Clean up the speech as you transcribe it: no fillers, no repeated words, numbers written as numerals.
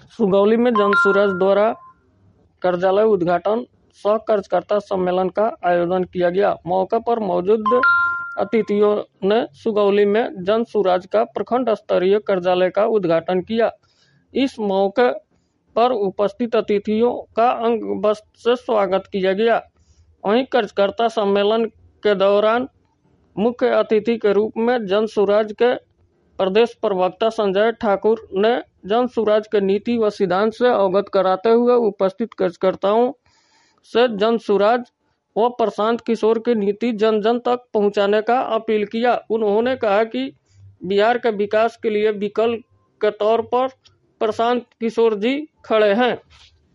सुगौली में जनसुराज द्वारा कार्यालय उद्घाटन सह कार्यकर्ता सम्मेलन का आयोजन किया गया। मौके पर मौजूद अतिथियों ने सुगौली में जनसुराज का प्रखंड स्तरीय कार्यालय का उद्घाटन किया। इस मौके पर उपस्थित अतिथियों का अंग वस्त्र से स्वागत किया गया। वहीं कार्यकर्ता सम्मेलन के दौरान मुख्य अतिथि के रूप में जनसुराज के प्रदेश प्रवक्ता संजय ठाकुर ने जनसुराज के नीति व सिद्धांत से अवगत कराते हुए उपस्थित कार्यकर्ताओं से जनसुराज व प्रशांत किशोर की नीति जन जन तक पहुंचाने का अपील किया। उन्होंने कहा कि बिहार के विकास के लिए विकल्प के तौर पर प्रशांत किशोर जी खड़े हैं।